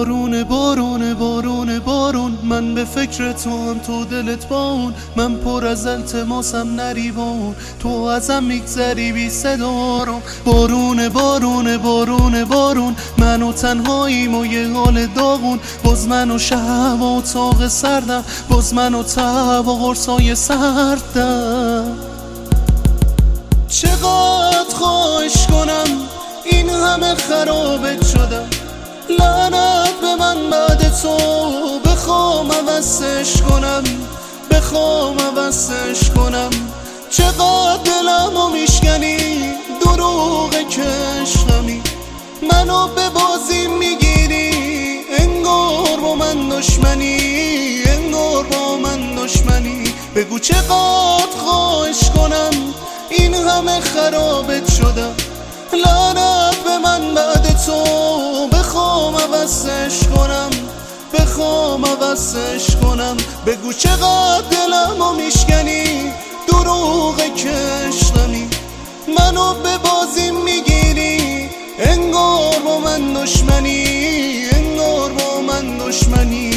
بارون بارون بارون بارون، من به فکر تو هم تو دلت با اون، من پر از التماسم نری با اون، تو ازم میگذری بی صدا رو. بارون بارون بارون بارون، من و تنهاییم و یه حال داغون، باز من و شب و اتاق سردم، باز من و تب و قرصای سردم. چقدر خواهش کنم این همه خرابت شدم، لعنت به من بعد تو، بخوام عوضش کنم، بخوام عوضش کنم. چقدر دلمو میشکنی دروغ کشمی، منو به بازی میگیری انگار با من دشمنی، انگار با من دشمنی. بگو چقدر خواهش کنم این همه خرابت شدم، لعنت به من بعد تو، بخوام عوضش کنم، بخوام عوضش کنم. بگو چقدر دلمو میشکنی دروغ کشمی، منو به بازی میگیری انگار با من دشمنی، انگار با من دشمنی.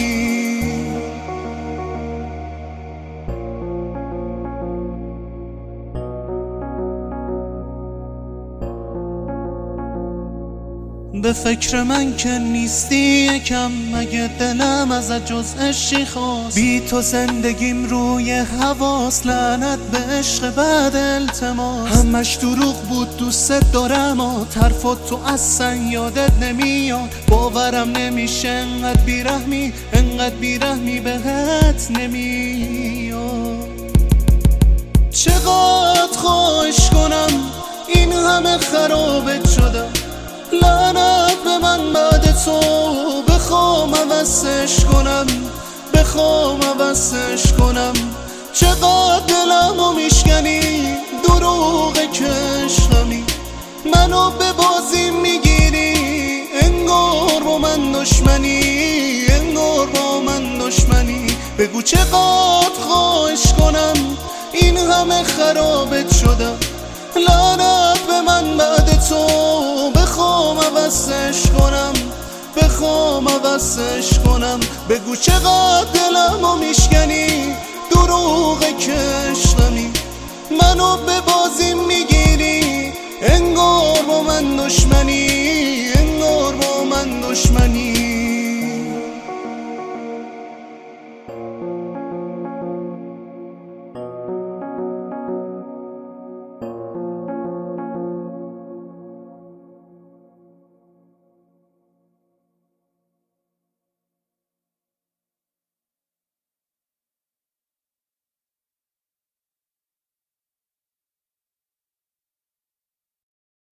به فکر من که نیستی یکم، مگه دلم ازت جز عشقی خواست، بی تو زندگیم روی حواس، لعنت به عشق بعد التماس. همش دروغ بود دوست دارم و طرفات تو اصلا یادت نمیاد، باورم نمیشه انقدر بیرحمی، انقدر بیرحمی بهت نمیاد. چقدر خواهش کنم این همه خرابت شدم، لعنت به من بعد تو، بخوام عوضش کنم، بخوام عوضش کنم. چقدر دلمو میشکنی دروغ کشمی، منو به بازی میگیری انگار با من دشمنی، انگار با من دشمنی. بگو چقدر خواهش کنم این همه خرابت شدم، لعنت به من بعد تو، بخوام عوضش کنم، بخوام عوضش کنم. بگو چقدر دلمو میشکنی دروغ کشمی، منو به بازی میگیری انگار با من دشمنی،